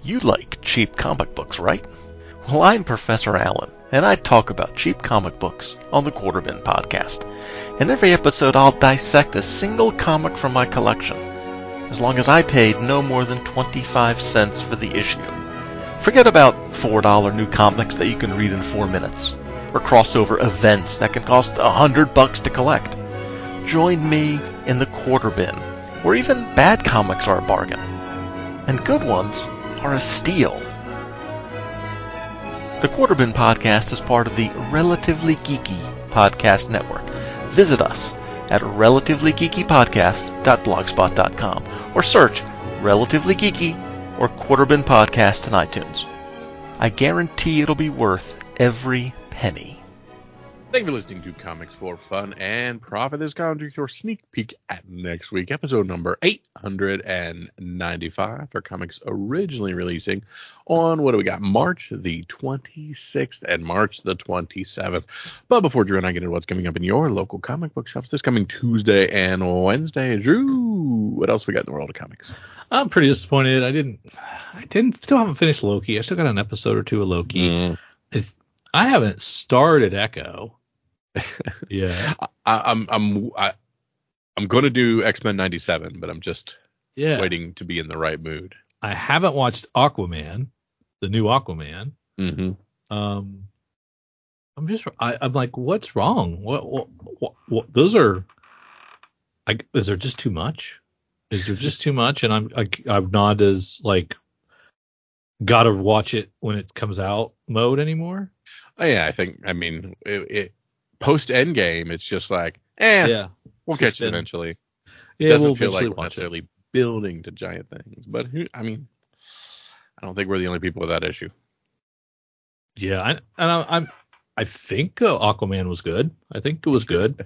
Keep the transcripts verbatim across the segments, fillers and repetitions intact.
You like cheap comic books, right? Well, I'm Professor Allen, and I talk about cheap comic books on the Quarter Bin Podcast. In every episode, I'll dissect a single comic from my collection, as long as I paid no more than twenty-five cents for the issue. Forget about four dollar new comics that you can read in four minutes, or crossover events that can cost a hundred bucks to collect. Join me in the Quarter Bin, where even bad comics are a bargain, and good ones are a steal. The Quarter Bin Podcast is part of the Relatively Geeky Podcast Network. Visit us at relatively geeky podcast dot blogspot dot com or search Relatively Geeky or Quarter Bin Podcast in iTunes. I guarantee it'll be worth every penny. Thank you for listening to Comics for Fun and Profit. This comic your sneak peek at next week, episode number eight hundred ninety-five for comics originally releasing on, what do we got, March the twenty-sixth and March the twenty-seventh. But before Drew and I get into what's coming up in your local comic book shops this coming Tuesday and Wednesday, Drew, what else we got in the world of comics? I'm pretty disappointed. I didn't, I didn't, still haven't finished Loki. I still got an episode or two of Loki. Mm. It's, I haven't started Echo. Yeah, I, I'm I'm I, I'm going to do X-Men ninety-seven, but I'm just yeah. waiting to be in the right mood. I haven't watched Aquaman, the new Aquaman. Mm-hmm. Um, I'm just I, I'm like, what's wrong? What what, what what those are? I, is there just too much? Is there just too much? And I'm I, I'm not as like gotta watch it when it comes out mode anymore. Oh yeah, I think I mean it. it Post Endgame, it's just like, eh, yeah, we'll catch it eventually. It yeah, doesn't we'll feel like we're watch necessarily it. building to giant things. But who, I mean, I don't think we're the only people with that issue. Yeah, I, and I, I'm, I think uh, Aquaman was good. I think it was good.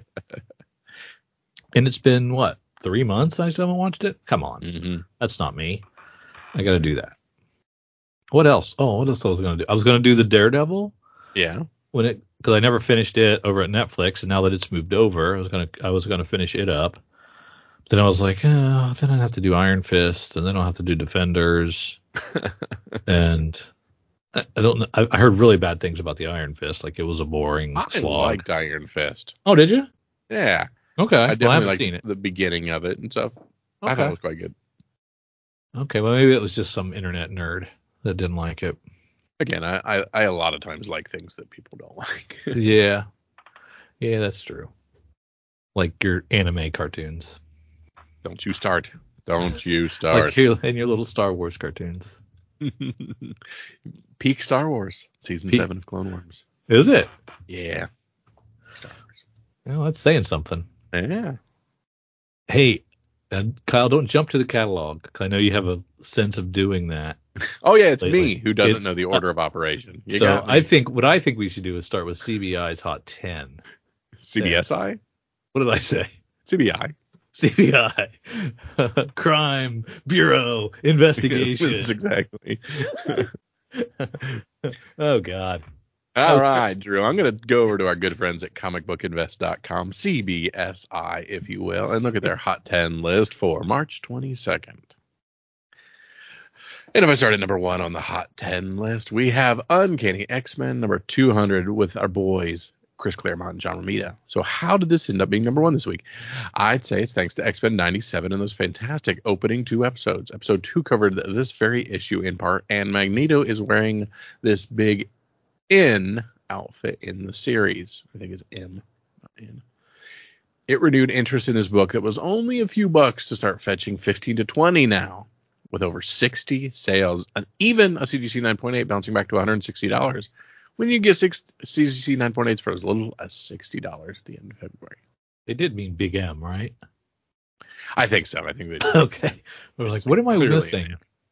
And it's been what, three months? I still haven't watched it. Come on, mm-hmm. That's not me. I got to do that. What else? Oh, what else I was gonna do? I was gonna do the Daredevil. Yeah. When it, because I never finished it over at Netflix, and now that it's moved over, I was gonna, I was gonna finish it up. Then I was like, oh, then I'd have to do Iron Fist, and then I'll have to do Defenders, and I, I don't know. I, I heard really bad things about the Iron Fist, like it was a boring I slog. I liked Iron Fist. Oh, did you? Yeah. Okay. I definitely well, I haven't liked seen it. The beginning of it and stuff. Okay. I thought it was quite good. Okay, well maybe it was just some internet nerd that didn't like it. Again, I, I, I a lot of times like things that people don't like. Yeah. Yeah, that's true. Like your anime cartoons. Don't you start. Don't you start. Like your, and your little Star Wars cartoons. Peak Star Wars. Season Peak. seven of Clone Wars. Is it? Yeah. Star Wars. Well, that's saying something. Yeah. Hey, and Kyle, don't jump to the catalog. I know you have a sense of doing that. Oh yeah, it's lately. me who doesn't it, know the order uh, of operation. You so I think what I think we should do is start with C B I's Hot ten. C B S I? What did I say? C B I. C B I. Crime Bureau Investigations. Exactly. Oh God. All right, Drew. I'm going to go over to our good friends at comic book invest dot com, C B S I, if you will, and look at their Hot ten list for March twenty-second. And if I start at number one on the Hot ten list, we have Uncanny X-Men number two hundred with our boys, Chris Claremont and John Romita. So how did this end up being number one this week? I'd say it's thanks to X-Men ninety-seven and those fantastic opening two episodes. Episode two covered this very issue in part, and Magneto is wearing this big N outfit in the series. I think it's M, not N. It renewed interest in his book that was only a few bucks to start fetching fifteen to twenty now, with over sixty sales, and even a C G C nine point eight bouncing back to one hundred sixty dollars. When you get six C G C nine point eights for as little as sixty dollars at the end of February. They did mean Big M, right? I think so. I think they did. Okay. We're like, what am I missing?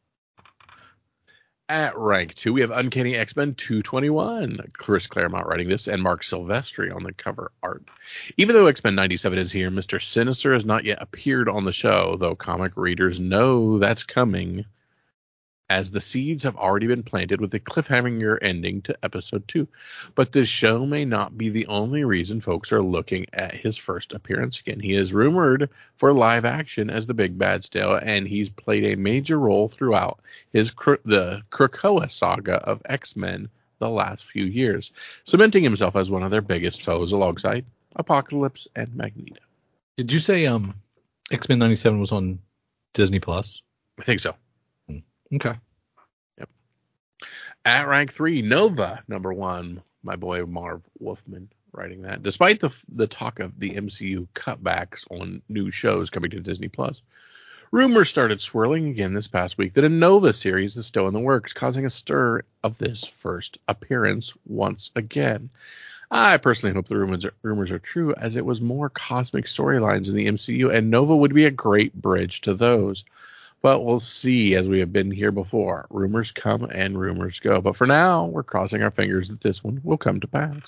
At rank two, we have Uncanny X-Men two twenty-one. Chris Claremont writing this, and Mark Silvestri on the cover art. Even though X-Men ninety-seven is here, Mister Sinister has not yet appeared on the show, though comic readers know that's coming. as the seeds have already been planted with a cliffhanger ending to episode two. But this show may not be the only reason folks are looking at his first appearance again. He is rumored for live action as the Big Bad Stale, and he's played a major role throughout his the Krakoa saga of X-Men the last few years, cementing himself as one of their biggest foes alongside Apocalypse and Magneto. Did you say um X-Men ninety-seven was on Disney Plus? I think so. Okay. Yep. At rank three, Nova, number one. My boy Marv Wolfman writing that. Despite the the talk of the M C U cutbacks on new shows coming to Disney Plus, rumors started swirling again this past week that a Nova series is still in the works, causing a stir of this first appearance once again. I personally hope the rumors are, rumors are true, as it was more cosmic storylines in the M C U, and Nova would be a great bridge to those. But we'll see, as we have been here before. Rumors come and rumors go. But for now, we're crossing our fingers that this one will come to pass.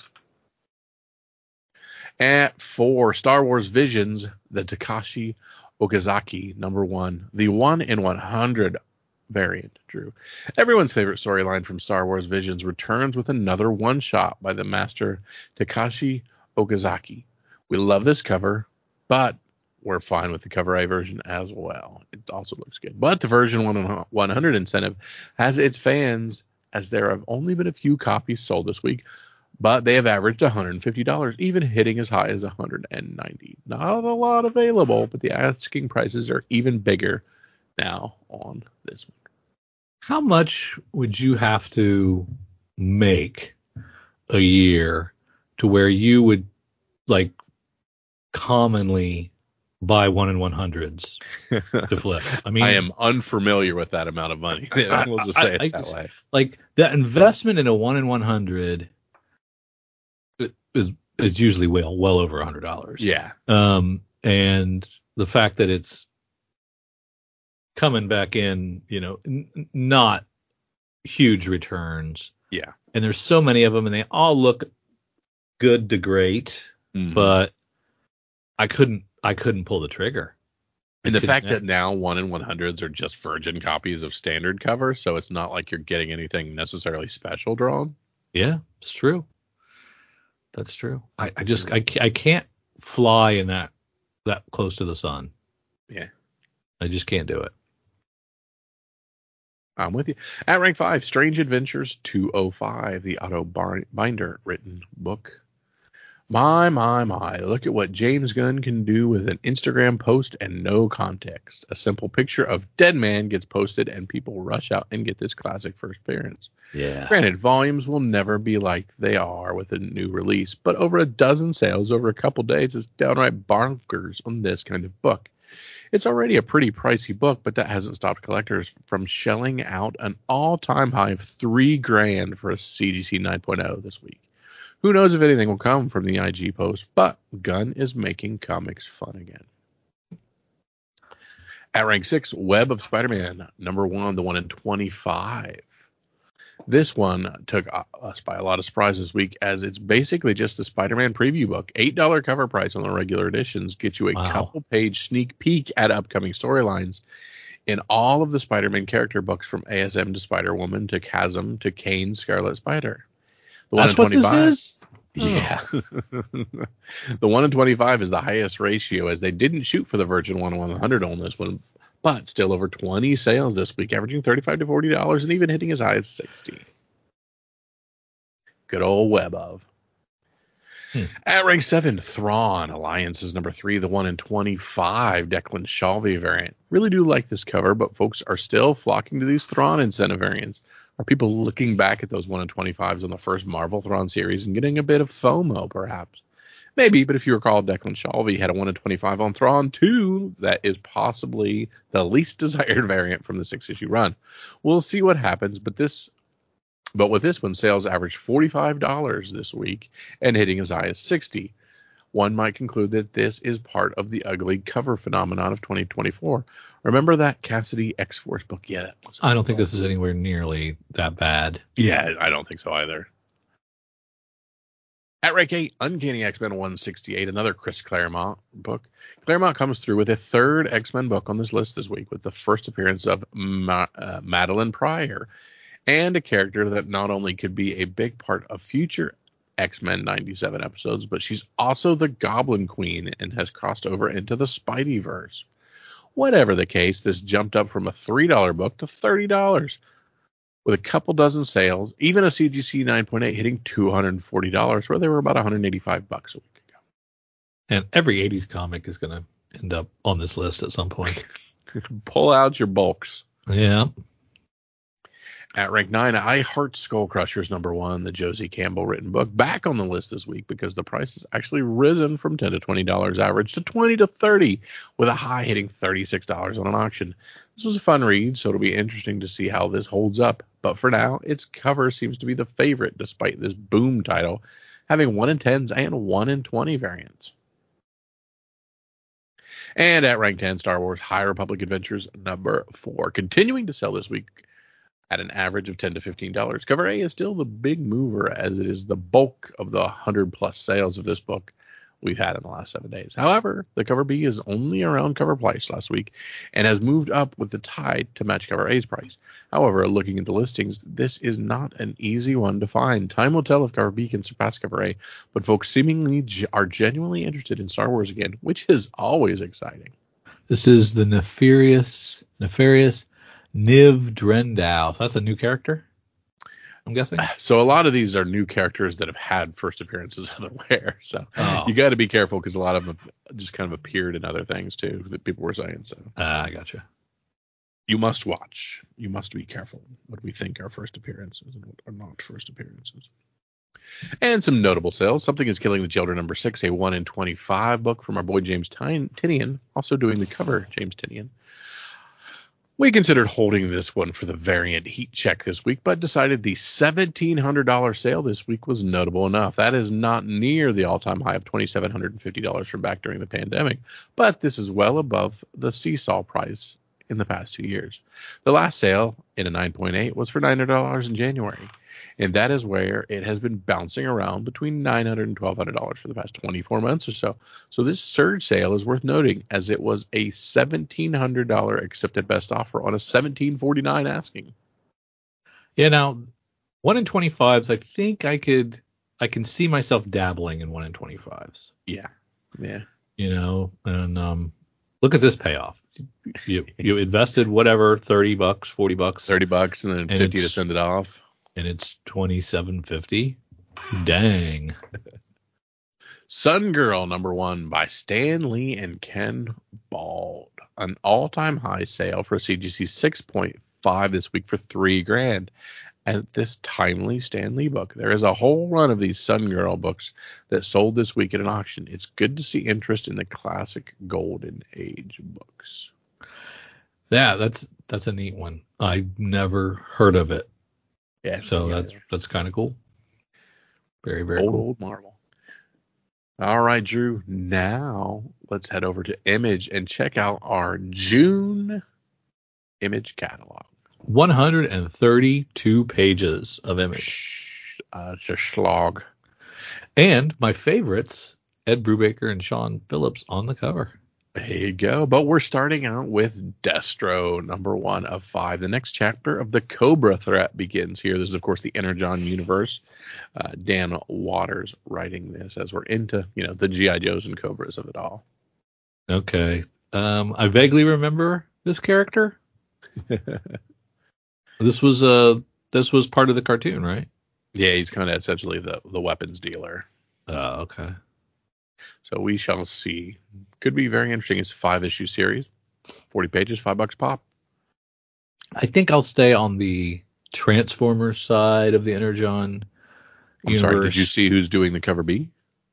At four, Star Wars Visions, the Takashi Okazaki, number one. The one in one hundred variant, Drew. Everyone's favorite storyline from Star Wars Visions returns with another one-shot by the master Takashi Okazaki. We love this cover, but we're fine with the cover A version as well. It also looks good. But the version one hundred incentive has its fans, as there have only been a few copies sold this week, but they have averaged one hundred fifty dollars, even hitting as high as one hundred ninety dollars. Not a lot available, but the asking prices are even bigger now on this one. How much would you have to make a year to where you would, like, commonly buy one in one hundreds to flip? I mean, I am unfamiliar with that amount of money. We'll just say I, it I, that I, way. Like, that investment in a one in one hundred is is usually well well over a hundred dollars. Yeah. Um, and the fact that it's coming back in, you know, n- not huge returns. Yeah. And there's so many of them, and they all look good to great, mm-hmm. but I couldn't. I couldn't pull the trigger. And the fact that now one in one hundreds are just virgin copies of standard cover, so it's not like you're getting anything necessarily special drawn. Yeah, it's true. That's true. I, I just I, I can't fly in that that close to the sun. Yeah. I just can't do it. I'm with you. At rank five, Strange Adventures two oh five, the Otto Binder written book. My, my, my, look at what James Gunn can do with an Instagram post and no context. A simple picture of Dead Man gets posted and people rush out and get this classic first appearance. Yeah. Granted, volumes will never be like they are with a new release, but over a dozen sales over a couple days is downright bonkers on this kind of book. It's already a pretty pricey book, but that hasn't stopped collectors from shelling out an all-time high of three grand for a C G C nine point oh this week. Who knows if anything will come from the I G post, but Gunn is making comics fun again. At rank six, Web of Spider-Man, number one, the one in twenty-five. This one took us by a lot of surprise this week, as it's basically just a Spider-Man preview book. eight dollars cover price on the regular editions gets you a wow. couple page sneak peek at upcoming storylines in all of the Spider-Man character books, from A S M to Spider-Woman to Chasm to Kane Scarlet Spider. The one That's in twenty-five, what this is? Yeah. The one in twenty-five is the highest ratio, as they didn't shoot for the Virgin one in one hundred on this one, but still over twenty sales this week, averaging thirty-five to forty dollars and even hitting as high as sixty. Good old Web of. Hmm. At rank seven, Thrawn Alliance is number three, the one in twenty-five, Declan Shalvey variant. Really do like this cover, but folks are still flocking to these Thrawn incentive variants. Are people looking back at those one in twenty-fives on the first Marvel Thrawn series and getting a bit of FOMO, perhaps? Maybe, but if you recall, Declan Shalvey had a one in twenty-five on Thrawn two. That is possibly the least desired variant from the six-issue run. We'll see what happens, but this, but with this one, sales averaged forty-five dollars this week and hitting as high as sixty dollars. One might conclude that this is part of the ugly cover phenomenon of twenty twenty-four. Remember that Cassidy X-Force book? Yeah. I don't think this is anywhere nearly that bad. Yeah, I don't think so either. At rank eight, Uncanny X-Men one sixty-eight, another Chris Claremont book. Claremont comes through with a third X-Men book on this list this week, with the first appearance of Ma- uh, Madeline Pryor, and a character that not only could be a big part of future X-Men ninety-seven episodes, but she's also the Goblin Queen and has crossed over into the Spideyverse. Whatever the case, this jumped up from a three dollar book to thirty dollars. With a couple dozen sales, even a C G C nine point eight hitting two hundred forty dollars, where they were about one hundred eighty-five bucks a week ago. And every eighties comic is going to end up on this list at some point. Pull out your bulks. Yeah. At rank nine, I Heart Skull Crushers number one, the Josie Campbell written book, back on the list this week because the price has actually risen from ten to twenty dollars average to twenty to thirty, with a high hitting thirty-six dollars on an auction. This was a fun read, so it'll be interesting to see how this holds up. But for now, its cover seems to be the favorite, despite this boom title having one in tens and one in twenty variants. And at rank ten, Star Wars High Republic Adventures number four, continuing to sell this week at an average of ten to fifteen dollars. Cover A is still the big mover, as it is the bulk of the one hundred plus sales of this book we've had in the last seven days. However, the cover B is only around cover price last week and has moved up with the tide to match cover A's price. However, looking at the listings, this is not an easy one to find. Time will tell if cover B can surpass cover A, but folks seemingly g- are genuinely interested in Star Wars again, which is always exciting. This is the nefarious, nefarious Niv Drendow. So that's a new character, I'm guessing. So a lot of these are new characters that have had first appearances otherwhere. So Oh. you got to be careful because a lot of them have just kind of appeared in other things too that people were saying. So Ah, I gotcha. you must watch. You must be careful what we think are first appearances and what are not first appearances. And some notable sales. Something is Killing the Children number six, a one in twenty-five book from our boy James Tyn- Tinian, also doing the cover, James Tinian. We considered holding this one for the variant heat check this week, but decided the seventeen hundred dollars sale this week was notable enough. That is not near the all-time high of two thousand seven hundred fifty dollars from back during the pandemic, but this is well above the seesaw price in the past two years. The last sale in a nine point eight was for nine hundred dollars in January, and that is where it has been bouncing around between nine hundred dollars and twelve hundred dollars for the past twenty-four months or so. So this surge sale is worth noting, as it was a seventeen hundred dollars accepted best offer on a seventeen forty-nine asking. Yeah, now one in twenty-fives, I think I could, I can see myself dabbling in one in twenty-fives. Yeah, yeah. You know, and um, look at this payoff. You you invested whatever, thirty bucks, forty bucks, thirty bucks and then And fifty to it's- send it off. and it's twenty-seven fifty. Dang. Sun Girl number one by Stan Lee and Ken Bald. An all-time high sale for a C G C six point five this week for three grand. At this timely Stan Lee book, there is a whole run of these Sun Girl books that sold this week at an auction. It's good to see interest in the classic Golden Age books. Yeah, that's that's a neat one. I've never heard of it, Yeah, so yeah, that's that's kind of cool. Very very old cool. old Marvel. All right, Drew. Now let's head over to Image and check out our June Image catalog. one hundred thirty-two pages of image, Sh- Uh, it's a slog. and my favorites: Ed Brubaker and Sean Phillips on the cover. There you go. But we're starting out with Destro, number one of five. The next chapter of the Cobra threat begins here. This is, of course, the Energon universe. Uh, Dan Waters writing this as we're into, you know, the G I. Joes and Cobras of it all. Okay, um, I vaguely remember this character. This was uh this was part of the cartoon, right? Yeah, he's kind of essentially the, the weapons dealer. Oh, okay. So we shall see. Could be very interesting. It's a five-issue series. forty pages, five bucks pop. I think I'll stay on the Transformers side of the Energon I'm universe. sorry, did you see who's doing the cover B?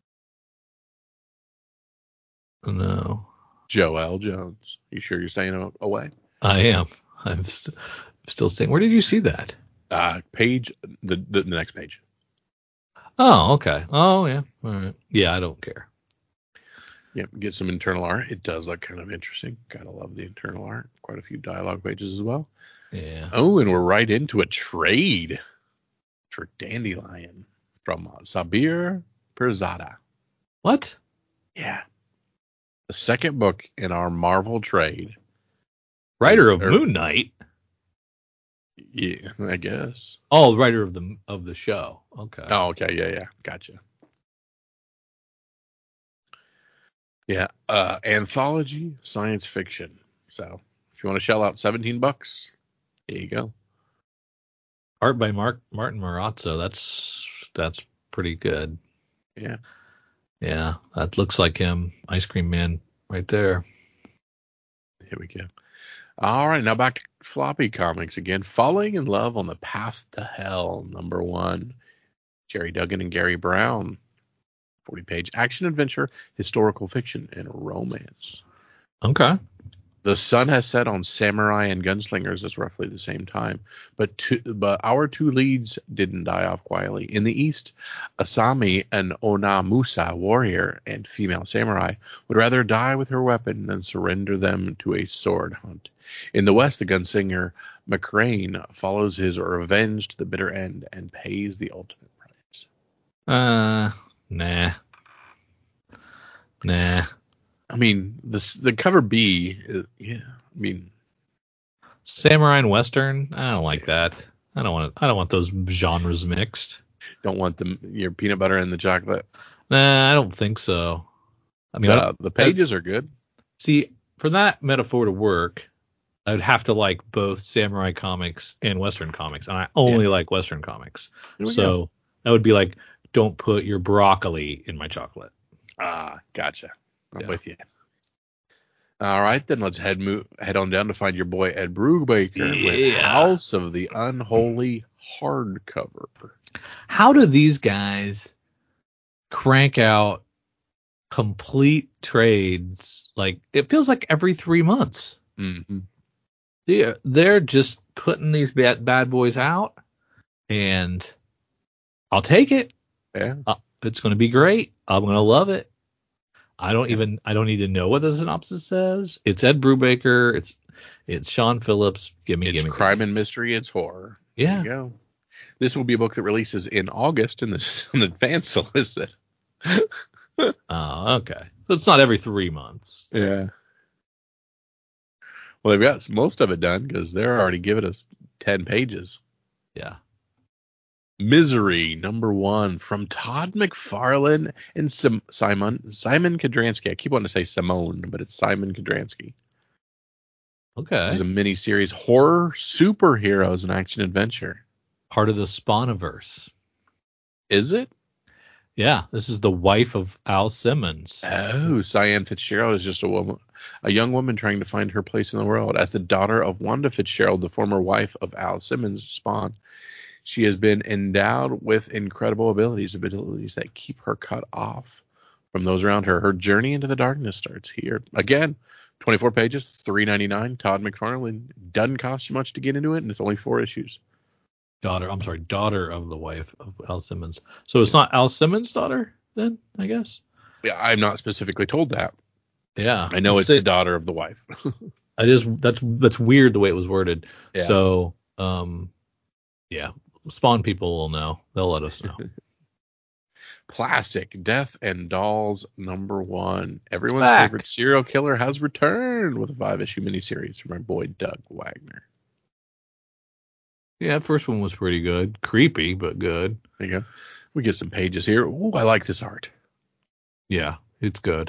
No, Joel Jones. You sure you're staying a- away? I am. I'm st- still staying. Where did you see that? Uh, page, the, the, the next page. Oh, okay. Oh, yeah. All right. Yeah, I don't care. Yep, get some internal art. It does look kind of interesting. Gotta love the internal art. Quite a few dialogue pages as well. Yeah. Oh, and we're right into a trade for Dandelion from uh, Sabir Pirzada. What? Yeah. The second book in our Marvel trade. Writer of Or- Moon Knight? Yeah, I guess. Oh, writer of the of the show. Okay. Oh, okay. Yeah, yeah. Gotcha. Yeah. Uh, anthology science fiction. So if you want to shell out seventeen bucks, there you go. Art by Mark Martin Marazzo. That's that's pretty good. Yeah. Yeah, that looks like him. Ice Cream Man right there. Here we go. All right. Now back to floppy comics again. Falling in Love on the Path to Hell, number one. Jerry Duggan and Gary Brown. forty page action adventure, historical fiction, and romance. Okay. The sun has set on samurai and gunslingers at roughly the same time, but two, but our two leads didn't die off quietly. In the east, Asami, an Onamusa warrior and female samurai, would rather die with her weapon than surrender them to a sword hunt. In the west, the gunslinger McCrane follows his revenge to the bitter end and pays the ultimate price. Uh, nah. Nah. I mean, the the cover B, uh, yeah. I mean, Samurai and Western? I don't like that. I don't want I don't want those genres mixed. don't want the your peanut butter and the chocolate. Nah, I don't think so. I mean, Uh, I, the pages are good. see, for that metaphor to work, I would have to like both samurai comics and Western comics, and I only Yeah. like Western comics. There we So go. that would be like, don't put your broccoli in my chocolate. Ah, gotcha. I'm Yeah. with you. All right, then let's head move, head on down to find your boy Ed Brubaker with Yeah. House of the Unholy hardcover. How do these guys crank out complete trades? Like, it feels like every three months. Mm-hmm. Yeah, they're just putting these bad, bad boys out, and I'll take it. Yeah. Uh, it's going to be great. I'm going to love it. I don't even I don't need to know what the synopsis says. It's Ed Brubaker. It's it's Sean Phillips. Give me, It's give me, crime give me. and mystery. It's horror. Yeah. There you go. This will be a book that releases in August, and this is an advance solicit. Oh, okay. So it's not every three months. Yeah. Well, they've got most of it done because they're already giving us ten pages. Yeah. Misery, number one, from Todd McFarlane and Sim- Simon Simon Kodransky. I keep wanting to say Simone, but it's Simon Kodransky. Okay. This is a mini-series, horror, superheroes, and action adventure. Part of the Spawniverse. Is it? Yeah. This is the wife of Al Simmons. Oh, Cyan Fitzgerald is just a woman, a young woman trying to find her place in the world. As the daughter of Wanda Fitzgerald, the former wife of Al Simmons' Spawn, she has been endowed with incredible abilities, abilities that keep her cut off from those around her. Her journey into the darkness starts here. Again, twenty-four pages, three ninety-nine. Todd McFarlane. Doesn't cost you much to get into it, and it's only four issues. Daughter, I'm sorry, daughter of the wife of Al Simmons. So it's not Al Simmons' daughter then, I guess? Yeah, I'm not specifically told that. Yeah. I know it's it. the daughter of the wife. It is, that's that's weird the way it was worded. Yeah. So, um, yeah, Spawn people will know. They'll let us know. Plastic, Death and Dolls, number one. Everyone's back. favorite serial killer has returned with a five-issue miniseries from our boy Doug Wagner. Yeah, first one was pretty good. Creepy, but good. There you go. We get some pages here. Ooh, I like this art. Yeah, it's good.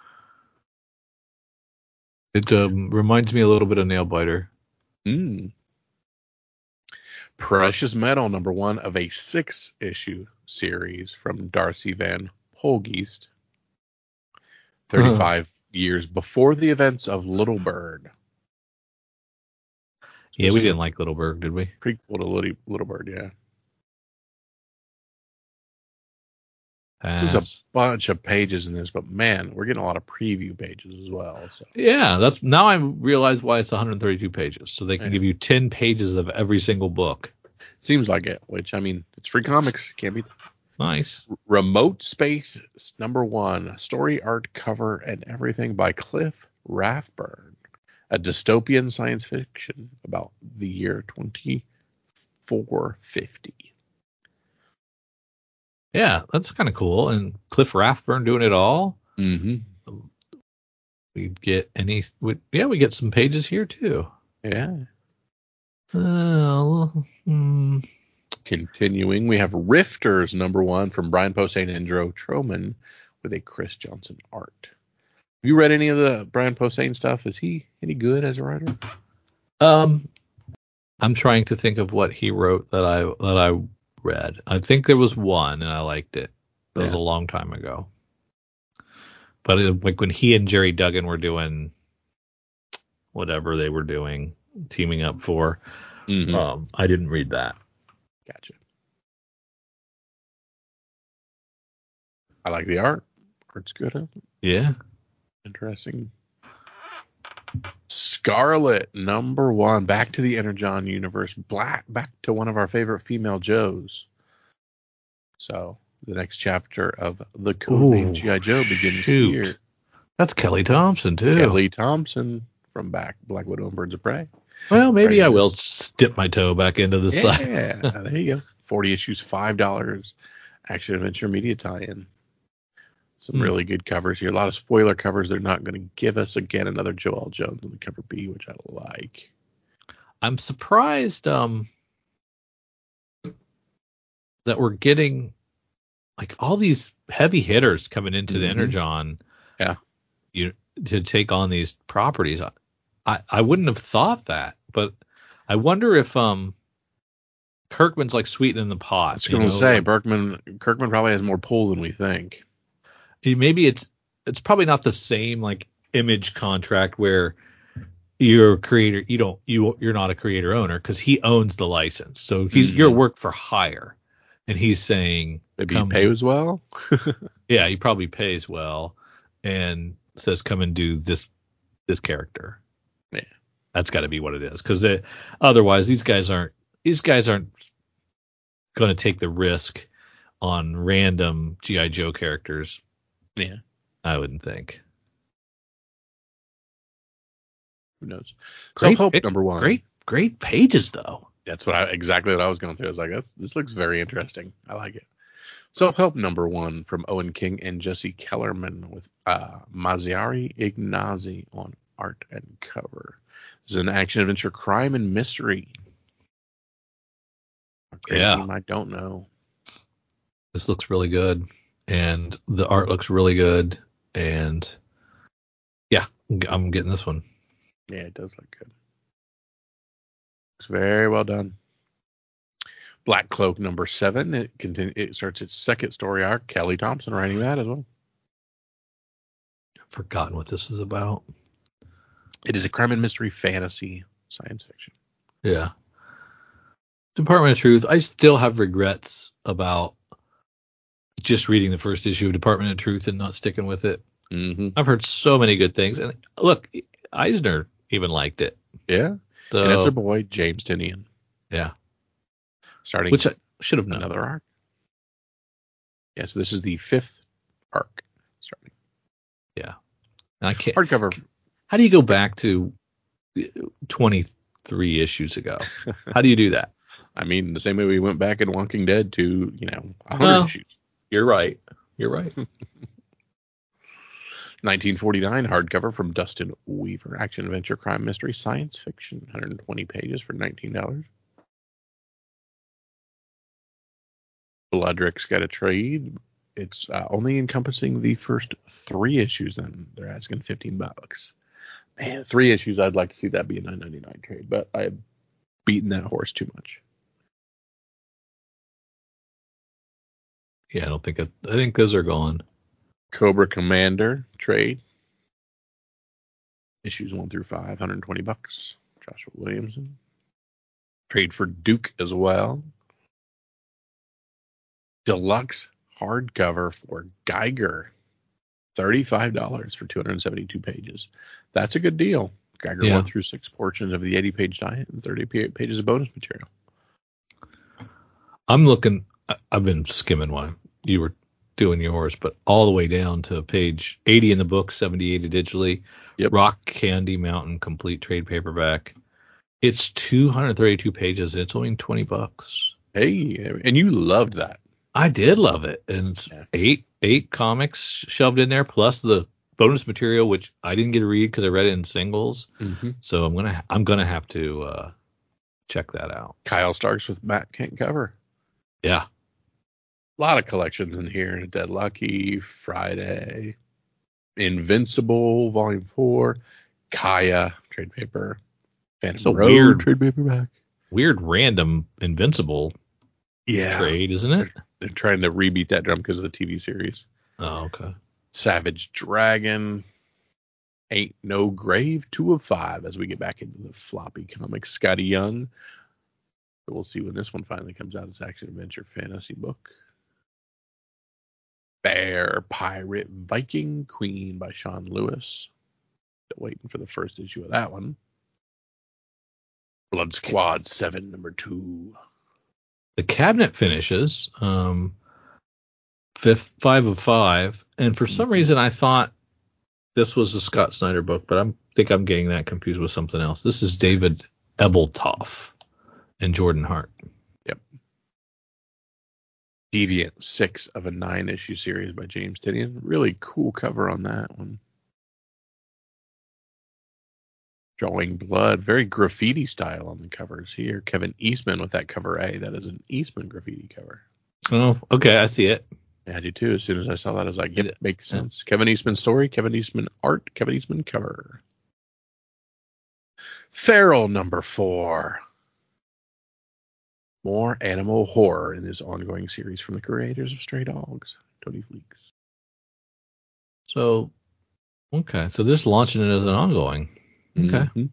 It um, reminds me a little bit of Nailbiter. Mm. Precious Metal, number one of a six-issue series from Darcy Van Polgeest. thirty-five huh. years before the events of Little Bird. Yeah, we didn't like Little Bird, did we? Prequel to Little, Little Bird, yeah. Pass. There's a bunch of pages in this, but man, we're getting a lot of preview pages as well. So yeah, that's now I realize why it's one hundred thirty-two pages, so they can yeah. give you ten pages of every single book. Seems like it. Which I mean, it's free comics, can't be nice. Remote Space number one, story, art, cover, and everything by Cliff Rathburn, a dystopian science fiction about the year twenty-four fifty. Yeah, that's kind of cool. And Cliff Rathburn doing it all. Mm-hmm. We'd get any, we, yeah, we get some pages here too. Yeah. Uh, hmm. Continuing, we have Rifters number one from Brian Posehn and Joe Troman with a Chris Johnson art. Have you read any of the Brian Posehn stuff? Is he any good as a writer? Um, I'm trying to think of what he wrote that I that I read. I think there was one and I liked it. It was Yeah. a long time ago. But it, like when he and Jerry Duggan were doing whatever they were doing, teaming up for, Mm-hmm. um, I didn't read that. Gotcha. I like the art. Art's good. Huh? Yeah. Interesting. Scarlet number one. Back to the Energon universe. Black. Back to one of our favorite female Joes. So the next chapter of the Codename G I. Joe begins shoot. here. That's Kelly Thompson too. Kelly Thompson from back Black Widow and Birds of Prey. Well, maybe Right. I will s- dip my toe back into the side. Yeah, there you go. forty issues, five dollars. Action Adventure Media tie-in. Some Hmm. really good covers here. A lot of spoiler covers. They're not going to give us again another Joel Jones on the cover B, which I like. I'm surprised um, that we're getting like all these heavy hitters coming into the Mhm. Energon. Yeah. You to take on these properties. I, I I wouldn't have thought that, but I wonder if um Kirkman's like sweetening the pot. I was you going to know, say, like, Berkman, Kirkman probably has more pull than we think. maybe it's it's probably not the same like Image contract where you're a creator, you don't you you're not a creator owner because he owns the license, so he's Mhm. you're work for hire, and he's saying Maybe come, he pays well. yeah, he probably pays well, and says come and do this this character. Yeah. That's got to be what it is, because otherwise these guys aren't these guys aren't going to take the risk on random G I. Joe characters. Yeah. I wouldn't think. Who knows? Great Self-Hope pick- number one. Great, great pages though. That's what I exactly what I was going through. I was like, That's, this looks very interesting. I like it. Self-Help number one from Owen King and Jesse Kellerman with uh, Maziari Ignazi on art and cover. This is an action adventure crime and mystery. A great Yeah. team I don't know. This looks really good, and the art looks really good, and yeah, I'm getting this one. Yeah, it does look good. Looks very well done. Black Cloak number seven. It continue, It starts its second story arc. Kelly Thompson writing that as well. I've forgotten what this is about. It is a crime and mystery fantasy science fiction. Yeah. Department of Truth. I still have regrets about just reading the first issue of Department of Truth and not sticking with it. Mm-hmm. I've heard so many good things, and look, Eisner even liked it. Yeah. So And it's our boy, James Tinian. yeah, Starting which I should have known. another arc. Yeah, so this is the fifth arc starting. Yeah, and I can't. Hardcover. How do you go back to twenty-three issues ago? How do you do that? I mean, the same way we went back in Walking Dead to, you know, one hundred Well, issues. You're right. You're right. nineteen forty-nine hardcover from Dustin Weaver. Action, adventure, crime, mystery, science fiction. one hundred twenty pages for nineteen dollars. Bloodrick's got a trade. It's uh, only encompassing the first three issues. Then they're asking fifteen bucks. Man, three issues. I'd like to see that be a nine ninety-nine trade, but I've beaten that horse too much. Yeah, I don't think it, I think those are gone. Cobra Commander trade. Issues one through five, one hundred twenty bucks. Joshua Williamson. Trade for Duke as well. Deluxe hardcover for Geiger. thirty-five dollars for two hundred seventy-two pages. That's a good deal. Geiger Yeah. went through six portions of the eighty-page diet and thirty pa- pages of bonus material. I'm looking. I- I've been skimming while you were doing yours, but all the way down to page eighty in the book, seventy-eight digitally. Yep. Rock Candy Mountain complete trade paperback. It's two hundred thirty-two pages and it's only twenty bucks. Hey, and you loved that. I did love it. And it's Yeah. eight eight comics shoved in there, plus the bonus material, which I didn't get to read because I read it in singles. Mm-hmm. So I'm gonna I'm gonna have to uh, check that out. Kyle Starks with Matt Kent cover. Yeah. A lot of collections in here. Dead Lucky, Friday, Invincible, Volume four, Kaya, trade paper, Phantom So Road, weird. trade paperback. Weird random Invincible Yeah. trade, isn't it? They're, they're trying to rebeat that drum because of the T V series. Oh, okay. Savage Dragon, Ain't No Grave, two of five as we get back into the floppy comics. Scotty Young. We'll see when this one finally comes out. It's action adventure fantasy book. Bear Pirate Viking Queen by Sean Lewis. Still waiting for the first issue of that one. Blood Squad seven, number two. The cabinet finishes um, fifth, five of five, and for some reason I thought this was a Scott Snyder book, but I think I'm getting that confused with something else. This is David Ebeltoff and Jordan Hart. Yep. Deviant, six of a nine issue series by James Tynion. Really cool cover on that one. Drawing Blood, very graffiti style on the covers here. Kevin Eastman with that cover A. That is an Eastman graffiti cover. Oh, okay, I see it. Yeah, I do too. As soon as I saw that, I was like, yep, It- makes sense. Kevin Eastman story, Kevin Eastman art, Kevin Eastman cover. Feral, number four. More animal horror in this ongoing series from the creators of Stray Dogs, Tony Fleeks. So, okay, so this launching it as an ongoing. Okay. Mhm.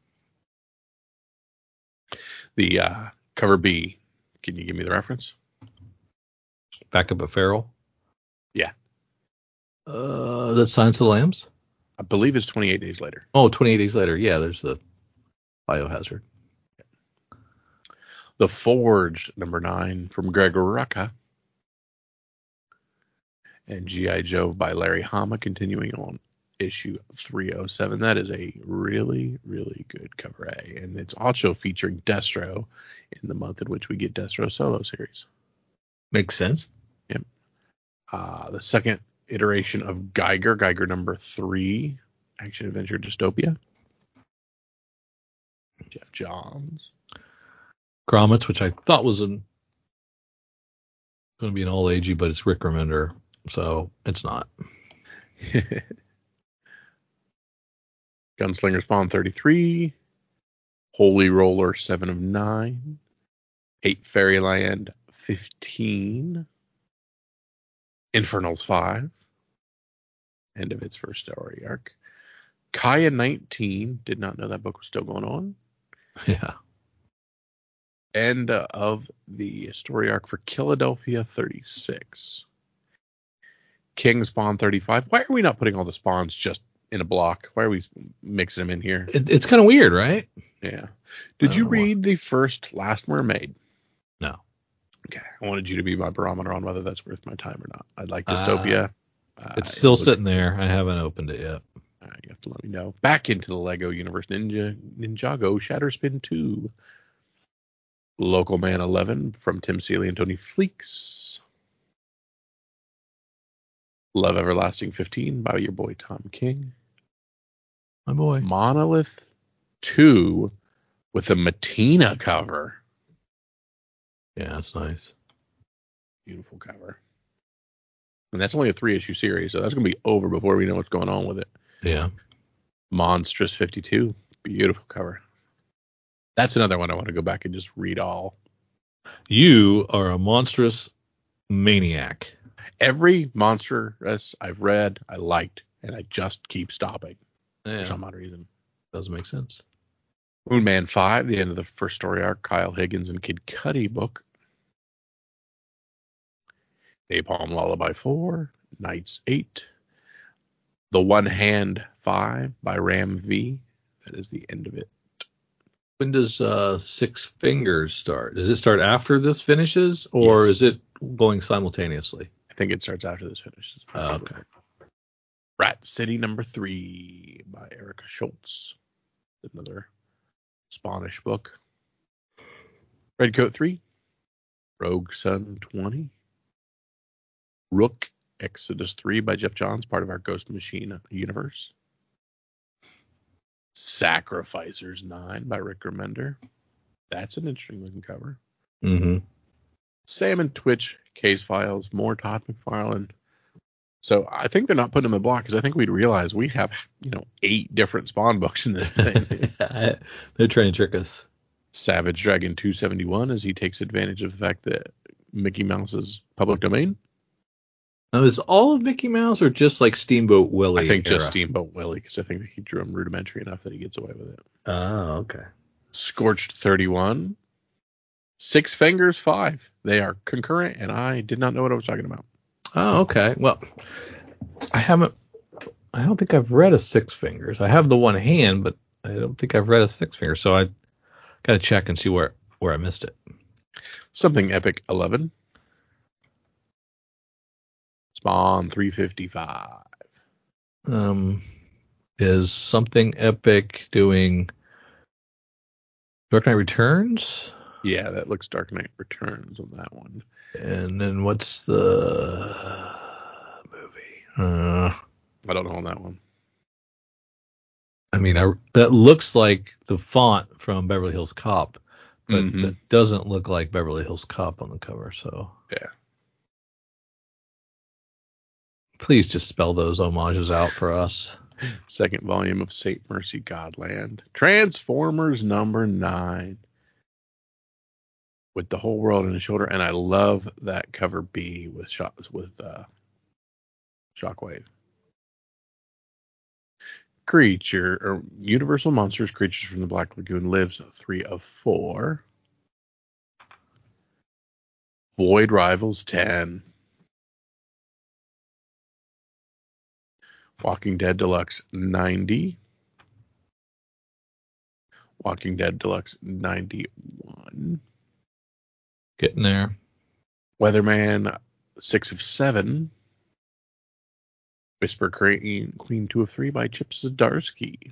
The uh, cover B. Can you give me the reference? Back up at Feral. Yeah. Uh, that's Silence of the Lambs? I believe it's twenty-eight days later. Oh, twenty-eight days later. Yeah, there's the Biohazard. The Forged, number nine, from Greg Rucka. And G I. Joe by Larry Hama, continuing on issue three oh seven. That is a really, really good cover A. And it's also featuring Destro in the month in which we get Destro solo series. Makes sense. Yep. Uh, the second iteration of Geiger, Geiger number three, action adventure dystopia. Jeff Johns. Grommets, which I thought was an, going to be an all agey, but it's Rick Remender, so it's not. Gunslinger Spawn thirty-three. Holy Roller seven of nine. Eight Fairyland fifteen. Infernals five. End of its first story arc. Kaya nineteen. Did not know that book was still going on. Yeah. End of the story arc for Philadelphia thirty-six. King Spawn thirty-five. Why are we not putting all the spawns just in a block? Why are we mixing them in here? It, it's kind of weird, right? Yeah. Did I you don't know why. read the first Last Mermaid? No. Okay. I wanted you to be my barometer on whether that's worth my time or not. I like Uh, Dystopia. Uh, It's still it looked- sitting there. I haven't opened it yet. Uh, you have to let me know. Back into the Lego Universe Ninja Ninjago Shatterspin two. Local Man eleven from Tim Seeley and Tony Fleeks. Love Everlasting fifteen by your boy Tom King. My boy. Monolith two with a Matina cover. Yeah, that's nice. Beautiful cover. And that's only a three issue series, so that's going to be over before we know what's going on with it. Yeah. Monstrous fifty-two. Beautiful cover. That's another one I want to go back and just read all. You are a monstrous maniac. Every monstrous I've read, I liked, and I just keep stopping for Yeah, some odd reason. does make sense. Moonman five, the end of the first story arc, Kyle Higgins and Kid Cudi book. Napalm Lullaby four, Knights eight. The One Hand five by Ram V. That is the end of it. When does uh, Six Fingers start? Does it start after this finishes, or Yes. is it going simultaneously? I think it starts after this finishes. Oh, okay. Rat City number three by Erica Schultz. Another Spanish book. Redcoat three. Rogue Sun twenty. Rook Exodus three by Jeff Johns, part of our Ghost Machine universe. Sacrificers nine by Rick Remender. That's an interesting looking cover. Mm-hmm. Sam and Twitch Case Files, more Todd McFarlane. So I think they're not putting them in the block because I think we'd realize we have, you know, eight different Spawn books in this thing. They're trying to trick us. Savage Dragon two seventy-one as he takes advantage of the fact that Mickey Mouse is public domain. Now, is all of Mickey Mouse or just like Steamboat Willie? I think era? just Steamboat Willie because I think that he drew him rudimentary enough that he gets away with it. Oh, okay. Scorched thirty-one. Six Fingers five. They are concurrent, and I did not know what I was talking about. Oh, okay. Well, I haven't. I don't think I've read a Six Fingers. I have the one hand, but I don't think I've read a Six Fingers. So I got to check and see where, where I missed it. Something Epic eleven. Spawn three fifty-five. Um, is Something Epic doing Dark Knight Returns? Yeah, that looks Dark Knight Returns on that one. And then what's the movie? Uh, I don't know on that one. I mean, I, that looks like the font from Beverly Hills Cop, but Mm-hmm. that doesn't look like Beverly Hills Cop on the cover. So Yeah. please just spell those homages out for us. Second volume of Saint Mercy Godland. Transformers number nine. With the whole world on his shoulder, and I love that cover B with shot with uh, Shockwave. Creature or Universal Monsters, Creatures from the Black Lagoon lives three of four. Void Rivals ten. Walking Dead Deluxe ninety. Walking Dead Deluxe ninety-one. Getting there. Weatherman six of seven. Whisper Queen, Queen two of three by Chip Zdarsky.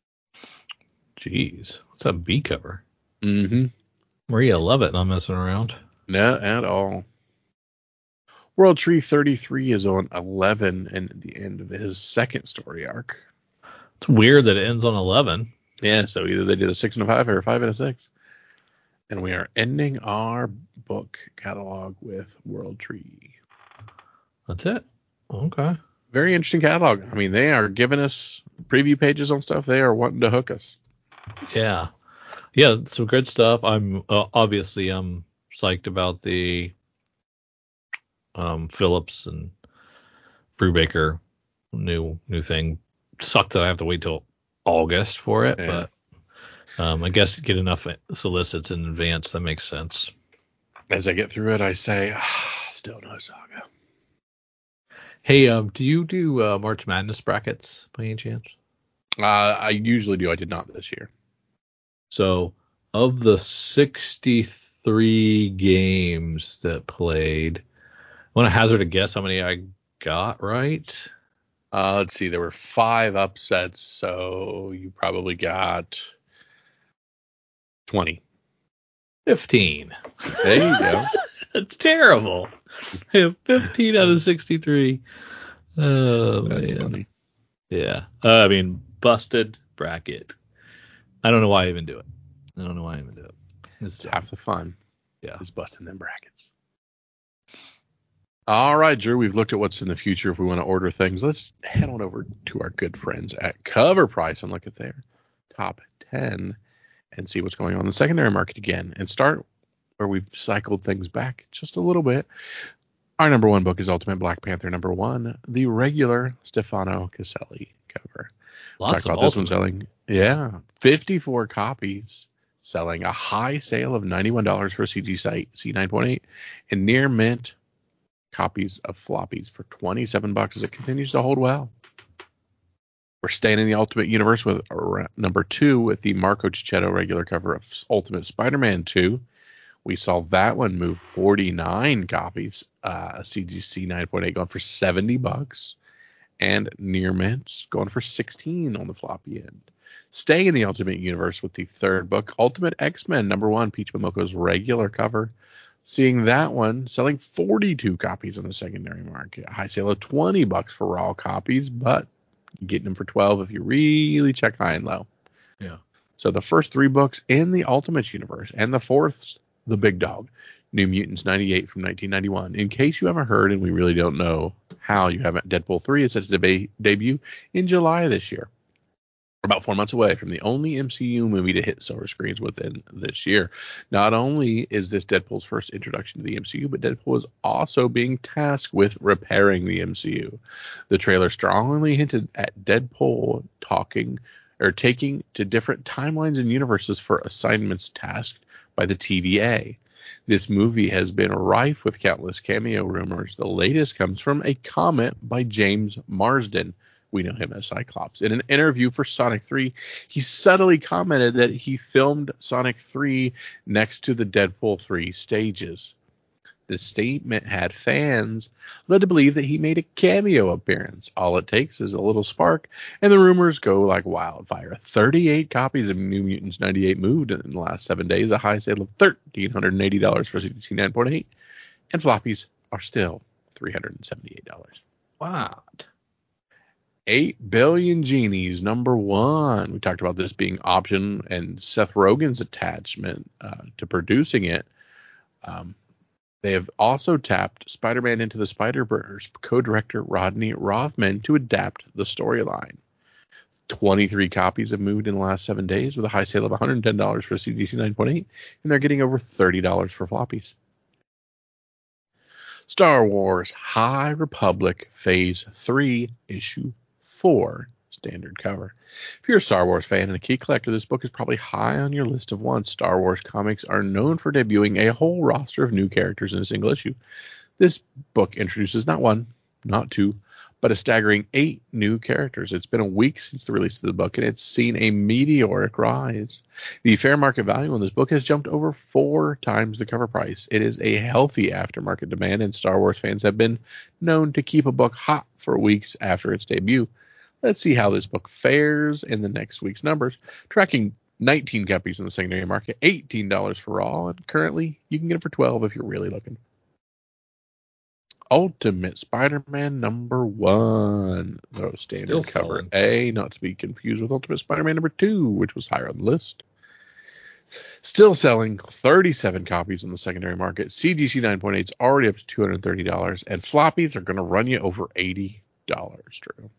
Jeez. What's that B cover? Mm-hmm. Maria Lovett not messing around. Not at all. World Tree thirty-three is on eleven and at the end of his second story arc. It's weird that it ends on eleven. Yeah, so either they did a six and a five or a five and a six. And we are ending our book catalog with World Tree. That's it. Okay. Very interesting catalog. I mean, they are giving us preview pages on stuff. They are wanting to hook us. Yeah. Yeah, some good stuff. I'm uh, obviously I'm psyched about the um, Phillips and Brubaker new new thing. Sucked that I have to wait till August for it, Yeah. but um, I guess get enough solicits in advance. That makes sense. As I get through it, I say, ah, still no Saga. Hey, um, do you do uh, March Madness brackets by any chance? Uh, I usually do. I did not this year. So, of the sixty-three games that played, I want to hazard a guess how many I got right. Uh, let's see. There were five upsets, so you probably got twenty. fifteen. There you go. That's terrible. I have fifteen out of sixty-three. Oh, That's man. funny. Yeah. Uh, I mean, busted bracket. I don't know why I even do it. I don't know why I even do it. It's It's half the fun. Yeah. Is busting them brackets. All right, Drew, we've looked at what's in the future if we want to order things. Let's head on over to our good friends at Cover Price and look at their top ten and see what's going on in the secondary market again and start where we've cycled things back just a little bit. Our number one book is Ultimate Black Panther number one, the regular Stefano Caselli cover. Lots Talked of about this one ultimate. selling, yeah, fifty-four copies, selling a high sale of ninety-one dollars for a C G site, C nine point eight, and near mint copies of floppies for twenty-seven bucks as it continues to hold well. We're staying in the Ultimate Universe with uh, number two with the Marco Cicchetto regular cover of Ultimate Spider-Man two. We saw that one move forty-nine copies, uh, C G C nine point eight going for seventy bucks, and Near Mint going for sixteen on the floppy end. Staying in the Ultimate Universe with the third book, Ultimate X-Men number one, Peach Momoko's regular cover, Seeing that one selling forty-two copies on the secondary market. A high sale of twenty bucks for raw copies, but getting them for twelve if you really check high and low. Yeah. So the first three books in the Ultimates universe, and the fourth, the big dog, New Mutants ninety-eight from nineteen ninety-one. In case you haven't heard, and we really don't know how you haven't, Deadpool three is set to deba- debut in July this year. About four months away from the only M C U movie to hit silver screens within this year. Not only is this Deadpool's first introduction to the M C U, but Deadpool is also being tasked with repairing the M C U. The trailer strongly hinted at Deadpool talking or taking to different timelines and universes for assignments tasked by the T V A. This movie has been rife with countless cameo rumors. The latest comes from a comment by James Marsden. We know him as Cyclops. In an interview for Sonic three, he subtly commented that he filmed Sonic three next to the Deadpool three stages. The statement had fans led to believe that he made a cameo appearance. All it takes is a little spark, and the rumors go like wildfire. thirty-eight copies of New Mutants ninety-eight moved in the last seven days, a high sale of one thousand three hundred eighty dollars for C D C nine point eight, and floppies are still three hundred seventy-eight dollars. Wow. eight billion Genies, number one. We talked about this being option and Seth Rogen's attachment uh, to producing it. Um, they have also tapped Spider-Man Into the Spider-Verse co-director Rodney Rothman to adapt the storyline. twenty-three copies have moved in the last seven days with a high sale of one hundred ten dollars for C D C nine point eight, and they're getting over thirty dollars for floppies. Star Wars High Republic Phase three, Issue four, standard cover. If you're a Star Wars fan and a key collector, this book is probably high on your list of wants. Star Wars comics are known for debuting a whole roster of new characters in a single issue. This book introduces not one, not two, but a staggering eight new characters. It's been a week since the release of the book, and it's seen a meteoric rise. The fair market value on this book has jumped over four times the cover price. It is a healthy aftermarket demand, and Star Wars fans have been known to keep a book hot for weeks after its debut. Let's see how this book fares in the next week's numbers. Tracking nineteen copies in the secondary market, eighteen dollars for raw, and currently you can get it for twelve dollars if you're really looking. Ultimate Spider-Man number one, though standard Still cover selling. A, not to be confused with Ultimate Spider-Man number two, which was higher on the list. Still selling thirty-seven copies in the secondary market. C D C nine point eight is already up to two hundred thirty dollars, and floppies are going to run you over eighty dollars, Drew.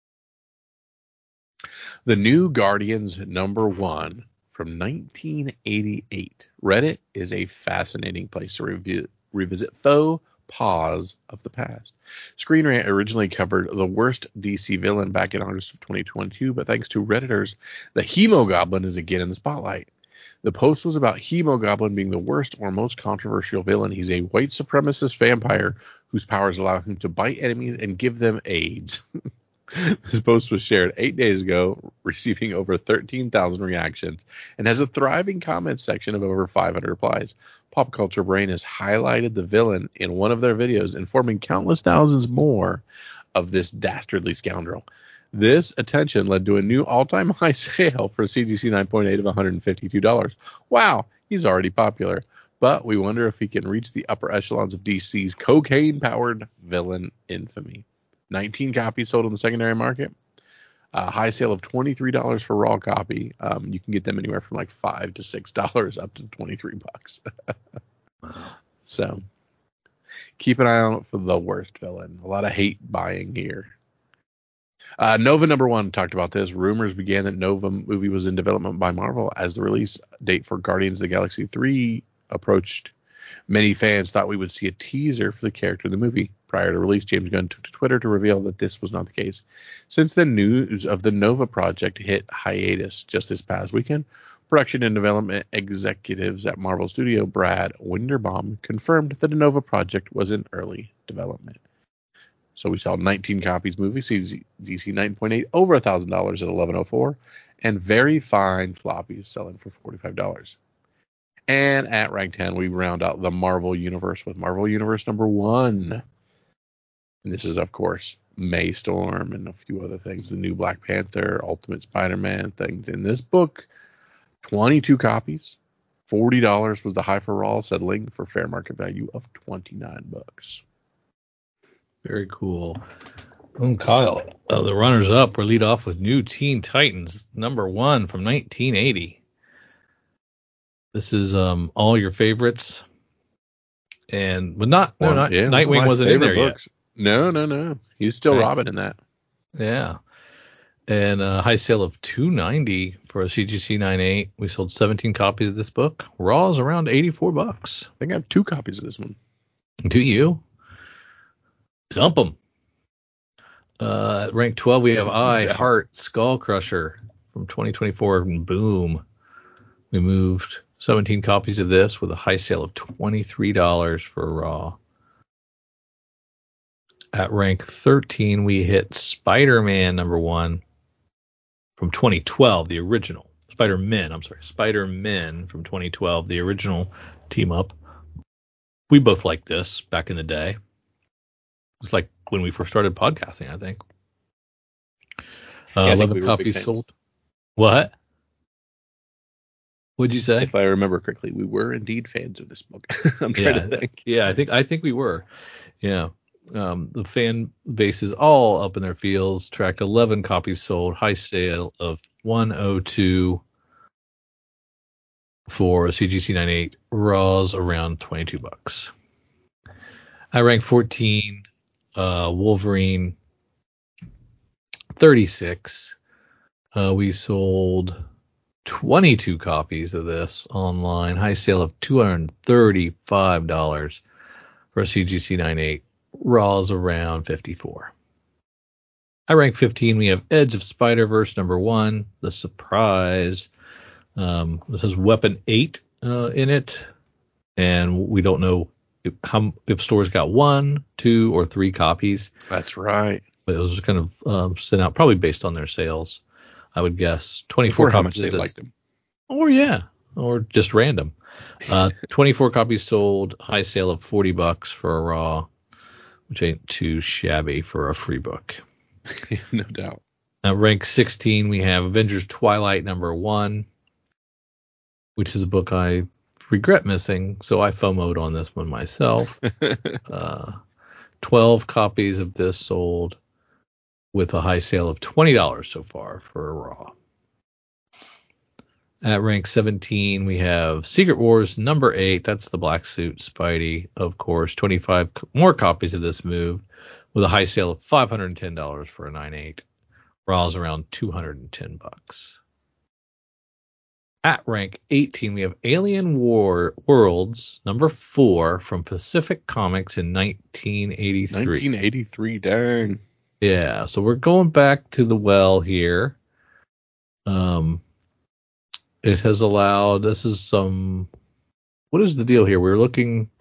The New Guardians number one from nineteen eighty-eight. Reddit is a fascinating place to revi- revisit faux pas of the past. Screen Rant originally covered the worst D C villain back in August of twenty twenty-two, but thanks to Redditors, the Hemogoblin is again in the spotlight. The post was about Hemogoblin being the worst or most controversial villain. He's a white supremacist vampire whose powers allow him to bite enemies and give them AIDS. This post was shared eight days ago, receiving over thirteen thousand reactions, and has a thriving comment section of over five hundred replies. Pop Culture Brain has highlighted the villain in one of their videos, informing countless thousands more of this dastardly scoundrel. This attention led to a new all-time high sale for C D C nine point eight of one hundred fifty-two dollars. Wow, he's already popular. But we wonder if he can reach the upper echelons of D C's cocaine-powered villain infamy. nineteen copies sold on the secondary market. A high sale of twenty-three dollars for raw copy. Um, you can get them anywhere from like five to six dollars up to twenty-three bucks. So keep an eye out for the worst villain. A lot of hate buying here. Uh, Nova number one talked about this. Rumors began that Nova movie was in development by Marvel as the release date for Guardians of the Galaxy three approached. Many fans thought we would see a teaser for the character in the movie. Prior to release, James Gunn took to Twitter to reveal that this was not the case. Since then, news of the Nova project hit hiatus just this past weekend. Production and development executives at Marvel Studio, Brad Winderbaum, confirmed that the Nova project was in early development. So we saw nineteen copies movie, C D C nine point eight, over one thousand dollars at eleven oh four, and very fine floppies selling for forty-five dollars. And at rank ten, we round out the Marvel Universe with Marvel Universe number one. And this is, of course, Maystorm and a few other things. The new Black Panther, Ultimate Spider-Man things. In this book, twenty-two copies, forty dollars was the high for Raw, settling for fair market value of twenty-nine bucks. Very cool. Oh, Kyle, uh, the runners up were lead off with New Teen Titans, number one from nineteen eighty. This is um all your favorites, and but not no Well, not yeah, Nightwing my wasn't in there favorite books. yet. No, no, no. He's still Right. Robin in that. Yeah, and a high sale of two ninety for a C G C ninety-eight. We sold seventeen copies of this book. Raw is around eighty-four bucks. I think I have two copies of this one. Do you? Dump them. Uh, at rank twelve, we have I, Yeah. Heart, Skull Crusher from twenty twenty-four, and Boom. We moved seventeen copies of this with a high sale of twenty-three dollars for Raw. At rank thirteen, we hit Spider-Man number one from twenty twelve, the original. Spider-Man, I'm sorry. Spider-Man from twenty twelve, the original team up. We both liked this back in the day. It was like when we first started podcasting, I think. Uh, Yeah, I think eleven we were big copies fans. sold. What? What'd you say? If I remember correctly, we were indeed fans of this book. I'm trying yeah, to think. yeah, I think I think we were. Yeah. Um, the fan base is all up in their feels. Tracked eleven copies sold. High sale of one oh two for a C G C ninety-eight. Raw's around twenty-two bucks. I rank fourteen. Uh, Wolverine thirty-six. Uh, we sold twenty-two copies of this online. High sale of two hundred thirty-five dollars for a C G C ninety-eight. Raw's around fifty-four. I rank fifteen. We have Edge of Spider-Verse number one. The surprise. Um, this has Weapon eight uh, in it, and we don't know if, how, if stores got one, two, or three copies. That's right. But it was just kind of um, sent out, probably based on their sales, I would guess. twenty-four Or how much copies they of this. liked him. Or yeah, or just random. Uh, twenty-four copies sold. High sale of forty bucks for a Raw, which ain't too shabby for a free book. No doubt. At rank sixteen, we have Avengers Twilight number one, which is a book I regret missing, so I FOMO'd on this one myself. uh, twelve copies of this sold with a high sale of twenty dollars so far for a Raw. At rank seventeen, we have Secret Wars number eight. That's the black suit Spidey, of course. twenty-five co- more copies of this moved with a high sale of five hundred ten dollars for a nine eight. Raw's around two hundred ten bucks. At rank eighteen, we have Alien War Worlds number four from Pacific Comics in nineteen eighty-three. nineteen eighty-three, darn. Yeah, so we're going back to the well here. Um, it has allowed, this is some, what is the deal here? We're looking,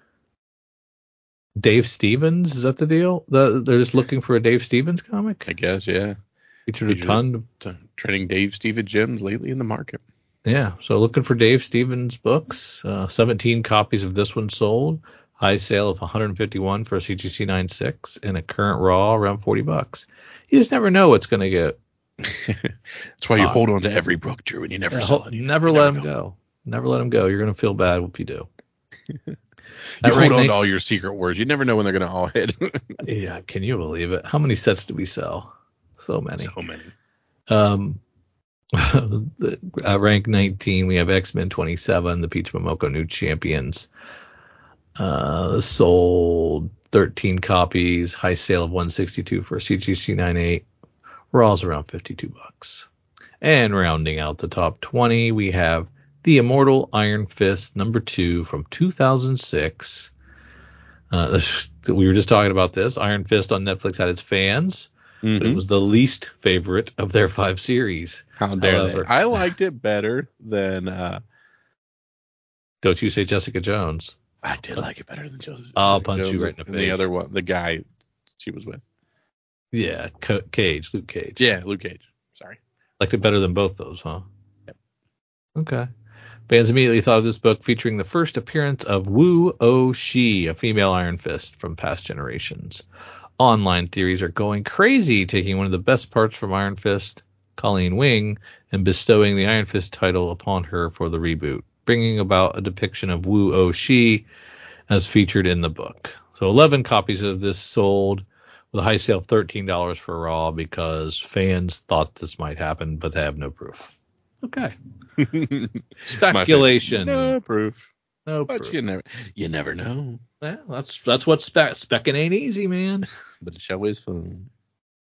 Dave Stevens, is that the deal? The, they're just looking for a Dave Stevens comic? I guess, yeah. Featured a ton. T- Trading Dave Stevens gems lately in the market. Yeah, so looking for Dave Stevens books. Uh, seventeen copies of this one sold. High sale of one hundred fifty-one for a C G C ninety-six, and a current Raw around forty bucks. You just never know what's going to get. That's why you Uh, hold on to every book, Drew, and you never Yeah, sell ho- it. You never never let them know. go. Never let them go. You're going to feel bad if you do. You At hold rank on to nine- all your secret words. You never know when they're going to all hit. Yeah, can you believe it? How many sets do we sell? So many. So many. Um, the, at rank nineteen, we have X-Men twenty-seven, the Peach Momoko New Champions. Uh, sold thirteen copies, high sale of one hundred sixty-two for a C G C ninety-eight. Raw's around fifty-two bucks. And rounding out the top twenty, we have The Immortal Iron Fist number two from two thousand six. Uh, we were just talking about this. Iron Fist on Netflix had its fans. But it Mhm. was the least favorite of their five series. How dare however- they? I liked it better than. Uh, Don't you say Jessica Jones? I did like it better than Joseph. I'll punch you Jones right in the and face. The other one, the guy she was with. Yeah, C- Cage, Luke Cage. Yeah, Luke Cage. Sorry. Liked it better than both those, huh? Yep. Okay. Fans immediately thought of this book featuring the first appearance of Wu Oh Shi, a female Iron Fist from past generations. Online theories are going crazy, taking one of the best parts from Iron Fist, Colleen Wing, and bestowing the Iron Fist title upon her for the reboot. bringing about a depiction of Wu Oh-Shi as featured in the book. So eleven copies of this sold with a high sale of thirteen dollars for Raw because fans thought this might happen, but they have no proof. Okay. Speculation. No proof. No But proof. you never, you never know. Yeah, that's that's what spec specking ain't easy, man. But the show is fun.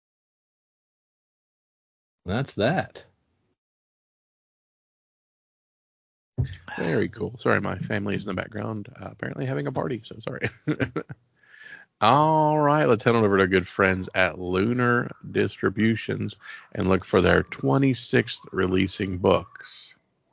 That's that. Very cool. Sorry, my family is in the background, uh, apparently having a party, so sorry. All right, let's head on over to our good friends at Lunar Distributions and look for their twenty-sixth releasing books.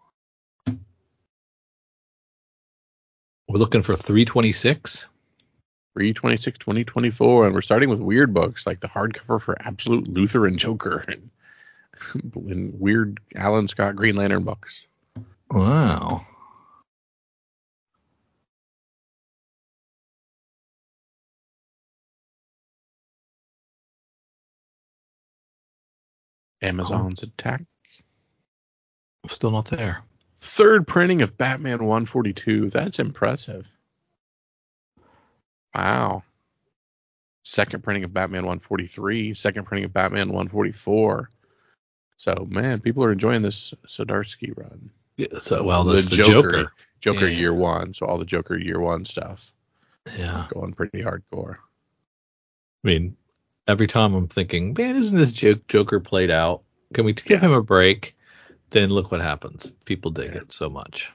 We're looking for three twenty-six. three twenty-six twenty twenty-four, and we're starting with weird books like the hardcover for Absolute Luther and Joker and, and weird Alan Scott Green Lantern books. Wow. Amazon's Attack. Still not there. Third printing of Batman one forty-two. That's impressive. Wow. Second printing of Batman one forty-three. Second printing of Batman one forty-four. So, man, people are enjoying this Zdarsky run. Yeah, so well, that's the, the Joker. Joker. Joker Yeah. year one. So all the Joker year one stuff. Yeah. Going pretty hardcore. I mean, every time I'm thinking, man, isn't this jo- Joker played out? Can we give him a break? Then look what happens. People dig Yeah. it so much.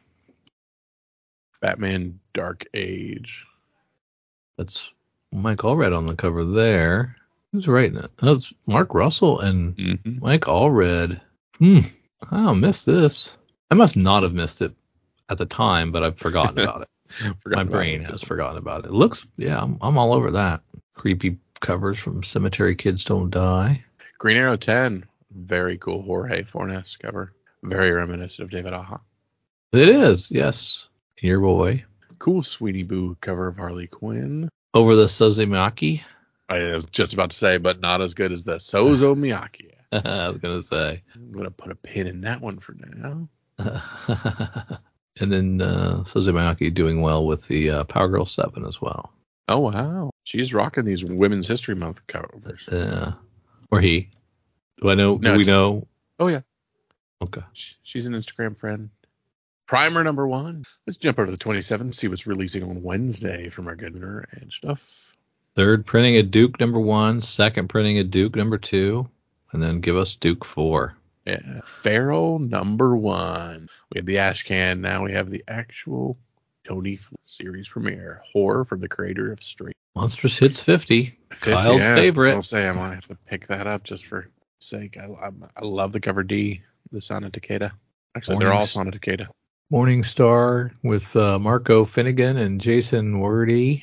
Batman Dark Age. That's Mike Allred on the cover there. Who's writing it? That's Mark Russell and Mm-hmm. Mike Allred. Hmm. I missed this. I must not have missed it at the time, but I've forgotten about it. My brain has forgotten about it. It looks, yeah, I'm, I'm all over that. Creepy covers from Cemetery Kids Don't Die. Green Arrow ten. Very cool Jorge Fornes cover. Very reminiscent of David Aja. It is, yes. Your boy. Cool Sweetie Boo cover of Harley Quinn. Over the Suzumaki. I was just about to say, but not as good as the Sozo Miyake. I was going to say. I'm going to put a pin in that one for now. And then uh, Suzumaki doing well with the uh, Power Girl seven as well. Oh, wow. She's rocking these Women's History Month covers. Uh, or he. Do I know? No, do we it's- know? Oh, yeah. Okay. She's an Instagram friend. Primer number one. Let's jump over to the twenty-seventh, see what's releasing on Wednesday from our good winner and stuff. Third printing of Duke number one. Second printing of Duke number two. And then give us Duke four. Yeah. Feral number one. We have the Ash Can. Now we have the actual Tony Fl- series premiere. Horror from the creator of Street. Monstrous Hits fifty. fifty, Kyle's yeah, favorite. I'll say I might have to pick that up just for sake. I, I, I love the cover D, the Sonic Takeda. Actually, they're all Mornings. Sonic Takeda. Morning Star with uh, Marco Finnegan and Jason Wordy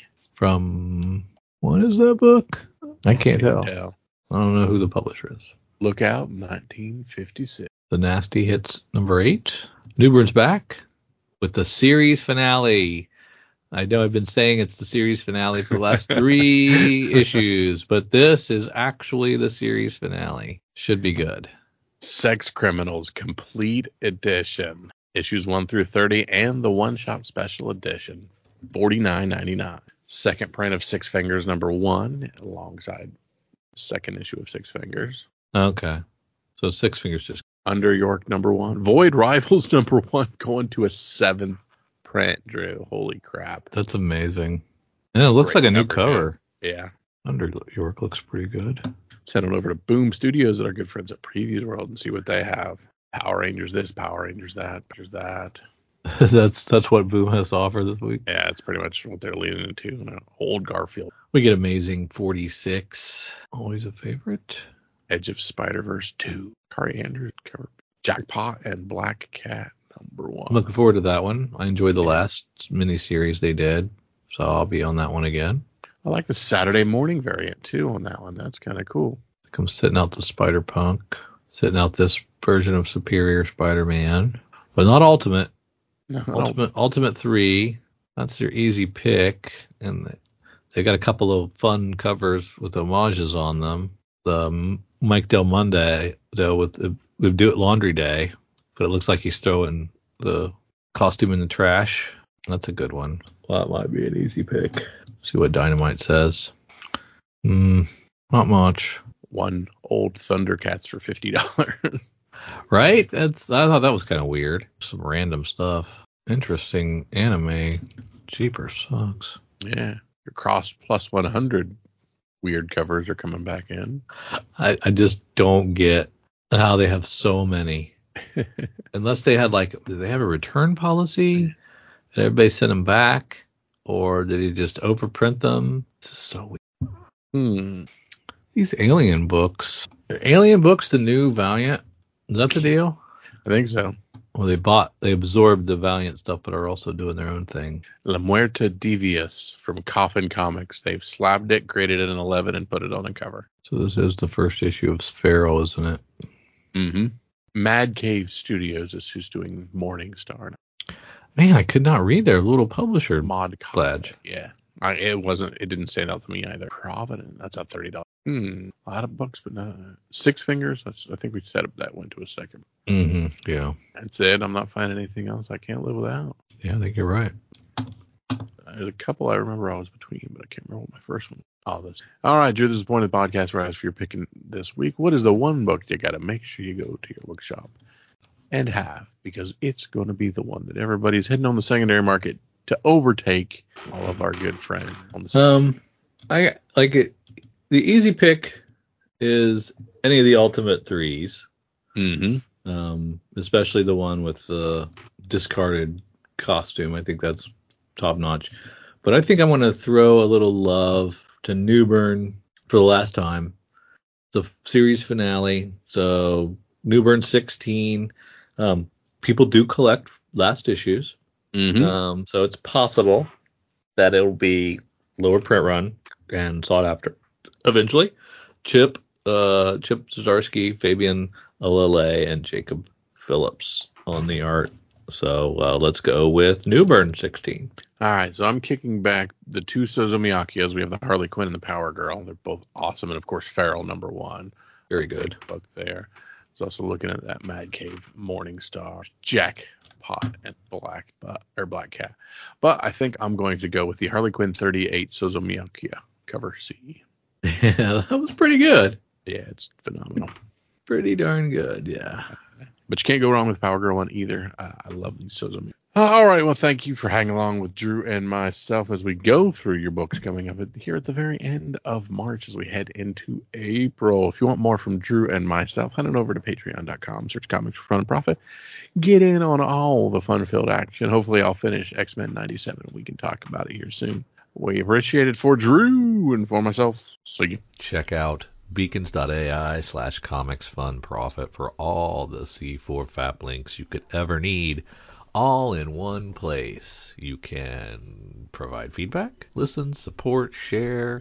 from, what is that book? I can't tell. Yeah. I don't know who the publisher is. Look out, nineteen fifty-six. The Nasty Hits number eight. Newburn's back with the series finale. I know I've been saying it's the series finale for the last three issues, but this is actually the series finale. Should be good. Sex Criminals Complete Edition. Issues one through thirty and the one-shot special edition. forty-nine ninety-nine. Second print of Six Fingers number one alongside second issue of Six Fingers. Okay. So Six Fingers just. Under York number one. Void Rivals number one going to a seventh print, Drew. Holy crap. That's amazing. And it looks Great like a new cover, cover. Yeah. Under York looks pretty good. Send it over to Boom Studios that are good friends at Preview World and see what they have. Power Rangers this, Power Rangers that, Rangers that. that's that's what Boom has to offer this week. Yeah, it's pretty much what they're leaning into. You know, old Garfield. We get Amazing forty-six. Always a favorite. Edge of Spider-Verse two. Kari Andrews cover. Jackpot and Black Cat number one. I'm looking forward to that one. I enjoyed the last miniseries they did, so I'll be on that one again. I like the Saturday morning variant too on that one. That's kind of cool. I think I'm sitting out the Spider-Punk, sitting out this version of Superior Spider-Man, but not Ultimate. No, I don't- Ultimate Ultimate three, that's their easy pick, and they, they got a couple of fun covers with homages on them. The um, Mike Del Monte, though, with the with Do It Laundry Day, but it looks like he's throwing the Costume in the Trash. That's a good one. Well, that might be an easy pick. See what Dynamite says. Hmm, not much. One old Thundercats for fifty dollars. Right? That's. I thought that was kind of weird. Some random stuff. Interesting anime. Jeepers sucks. Yeah. Your Cross Plus one hundred weird covers are coming back in. I, I just don't get how they have so many. Unless they had like, do they have a return policy? Did everybody send them back? Or did he just overprint them? This is so weird. Hmm. These Alien books. Are Alien books the new Valiant? Is that the deal? I think so. Well, they bought, they absorbed the Valiant stuff, but are also doing their own thing. La Muerta Devious from Coffin Comics. They've slabbed it, graded it an eleven, and put it on a cover. So this is the first issue of Feral, isn't it? Mm-hmm. Mad Cave Studios is who's doing Morning Star. Man, I could not read their little publisher Mod pledge. Yeah. I, it wasn't, it didn't stand out to me either. Provident, that's at thirty dollars. Hmm. A lot of books, but not. Six Fingers, that's, I think we set up that went to a second. Mm-hmm. Yeah. That's it. I'm not finding anything else I can't live without. Yeah, I think you're right. There's a couple I remember I was between, but I can't remember what my first one. Oh, this. All right, Drew, this is the point of the podcast where I ask for your picking this week. What is the one book you got to make sure you go to your bookshop and have? Because it's going to be the one that everybody's heading on the secondary market to overtake all of our good friends on the Um, I like it. The easy pick is any of the Ultimate Threes. Mm-hmm. Um, especially the one with the discarded costume. I think that's top notch. But I think I want to throw a little love to Newburn for the last time. The series finale. So Newburn sixteen. Um, people do collect last issues. Mm-hmm. Um, so it's possible that it'll be lower print run and sought after eventually. Chip, uh, Chip Zdarsky, Fabian Alale, and Jacob Phillips on the art. So uh, let's go with Newburn sixteen. All right, so I'm kicking back the two Sozomiyakis. We have the Harley Quinn and the Power Girl. They're both awesome, and of course, Feral number one. Very good book there. I was also looking at that Mad Cave Morning Star, Jack Pot, and Black but or Black Cat. But I think I'm going to go with the Harley Quinn thirty-eight Sozomiyakia cover C. Yeah, that was pretty good. Yeah, it's phenomenal. Pretty darn good, yeah. But you can't go wrong with Power Girl one either. Uh, I love these Sozomiyakia. Uh, all right, well, thank you for hanging along with Drew and myself as we go through your books coming up at, here at the very end of March as we head into April. If you want more from Drew and myself, head on over to patreon dot com, search Comics for Fun and Profit. Get in on all the fun-filled action. Hopefully I'll finish X-Men ninety-seven and we can talk about it here soon. We appreciate it for Drew and for myself. See you. Check out beacons.ai slash comics fun profit for all the C four F A P links you could ever need, all in one place. You can provide feedback, listen, support, share,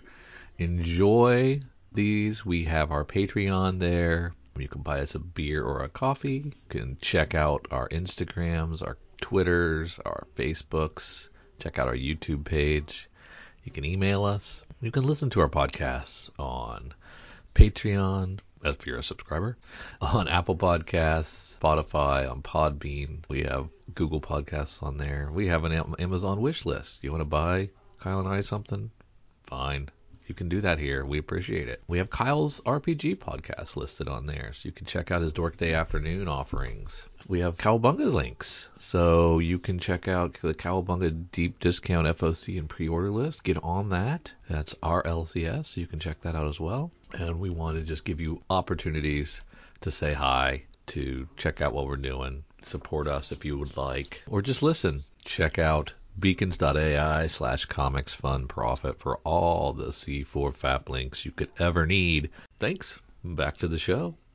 enjoy these. We have our Patreon there. You can buy us a beer or a coffee. You can check out our Instagrams, our Twitters, our Facebooks. Check out our YouTube page. You can email us. You can listen to our podcasts on Patreon, if you're a subscriber, on Apple Podcasts, Spotify, on Podbean. We have Google Podcasts on there. We have an Amazon wish list. You want to buy Kyle and I something? Fine. You can do that here. We appreciate it. We have Kyle's R P G podcast listed on there, so you can check out his Dork Day Afternoon offerings. We have Cowabunga links, so you can check out the Cowabunga Deep Discount F O C and pre-order list. Get on that. That's R L C S, so you can check that out as well. And we want to just give you opportunities to say hi, to check out what we're doing, support us if you would like, or just listen. Check out beacons.ai slash comics fun profit for all the C four F A P links you could ever need. Thanks. Back to the show.